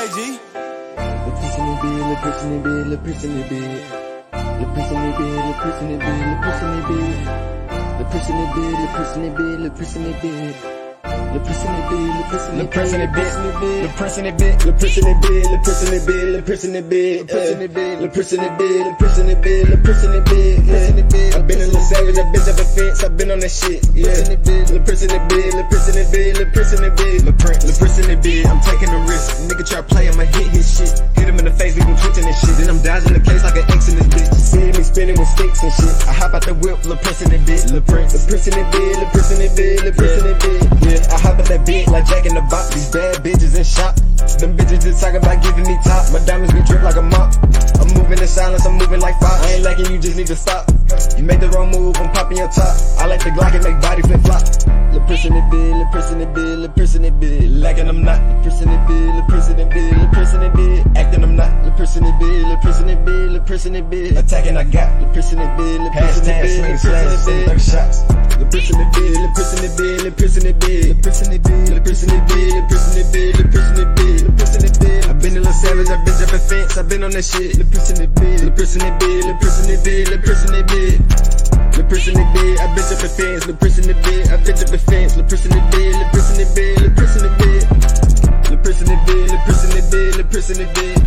G. Le plus in the bed, le plus in the bed, le plus in the bed. Le plus in the bed, le plus in the bed, le plus in the bed. Le plus in the bed, le plus in the bed, le plus in the bed. Le plus in the bed, le plus in the bed, le plus in the bed. Le plus in the bed, le plus in the bed, le plus in the bed, le plus in the bed. Le plus in the bed, le plus in the bed, le plus in the bed. I've been a little savage, I've been jumping fence, I've been on that shit. Yeah. Le plus in the bed, le plus in the bed, le plus in the bed. Le plus in the bed, I'm taking a risk. Nigga try to play, I'ma hit his shit. Hit him in the face, leave him twitching and shit. Then I'm dodging the case like an X in this bitch. See me spinning with sticks and shit. I hop out the whip, le prince in the bed. Le prince in the bed, le prince in the bed, le prince in the bed. Yeah, I hop out that bed like Jack in the Box. These bad bitches in shop. Them bitches just talking about giving me top. My diamonds be drip like a mop. I'm moving in silence, I'm moving like fire. I ain't liking you, just need to stop. You make the wrong move, I'm popping your top. I like the Glock and make body flip flop. Le prince in the bed, le prince in the bed, le prince in the bed. Lacking I'm not. Le prince in the bed, le prince in the bed, le prince in the bed. Acting I'm not. Le prince in the bed, le prince in the bed, le prince in the bed. Attacking I got. Le prince in the bed, le prince in the bed, le prince in the bed. Shots. Le prince in the bed, le prince in the bed, le prince in the bed. Le prince in the bed, le prince in the bed, le prince in the bed, le prince in the bed, le prince in the bed. I've been a little savage, I've been jumping fence, I've been on that shit. Le prince in the bed, le prince in the bed, le prince in the bed, le prince in the bed. Le prince in the bed, I've been jumping fence, le prince in the bed, I've been jumping fence, le prince in the bed, le prince in the bed, le prince in the bed. Le prince in the bed, le prince in the bed, le prince in the bed.